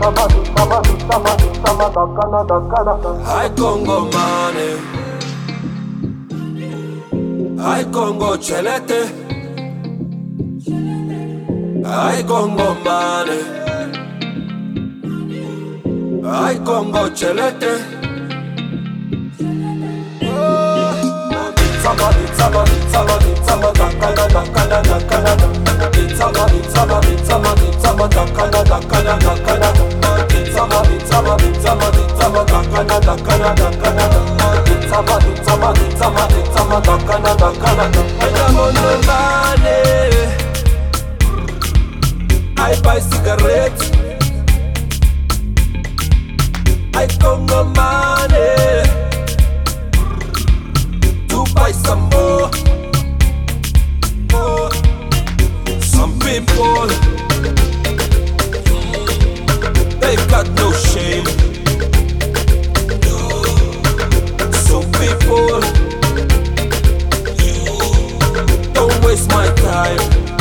Ai Congo mane, ai Congo chelete, ai Congo mane, ai Congo chelete. I buy cigarettes, I Congo money to buy some more. Some people, they got no shame. Some people, don't waste my time.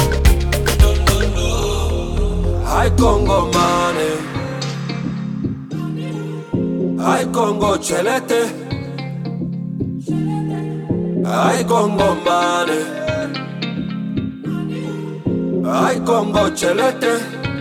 I Congo money, I Congo chelete, I Congo money, I Congo chelete.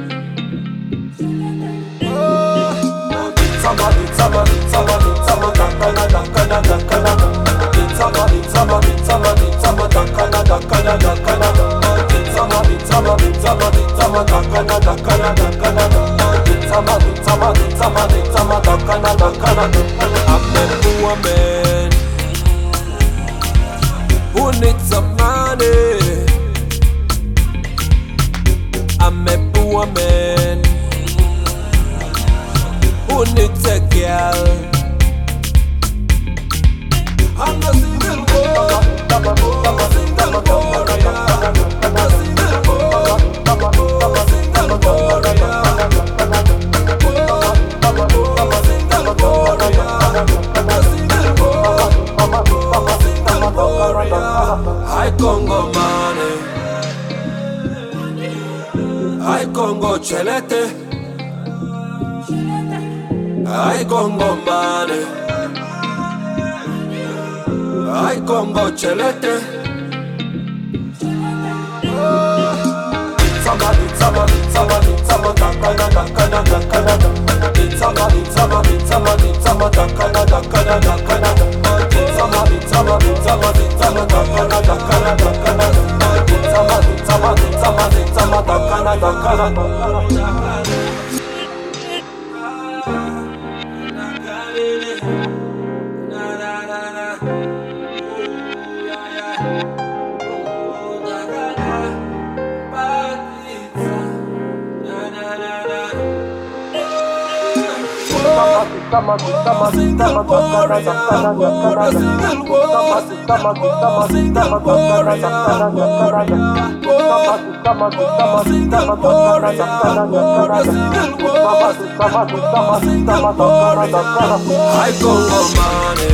I'm a poor man who needs some money. I'm a poor man who needs a girl. I'm a single boy, I'm a single warrior. I'm a single boy, I'm a single warrior. I'm a single warrior. I'm a single boy, I'm a single warrior. I Congo money, I Congo chelete, I Congo money, I Congo chelete. Single warrior, single I Congo money,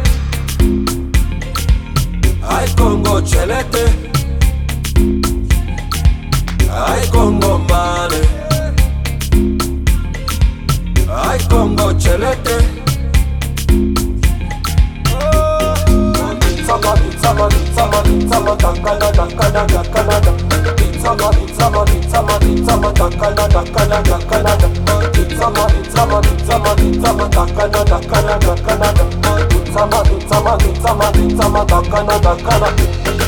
I Congo chelete, I Congo money, I Congo chelete. Canada.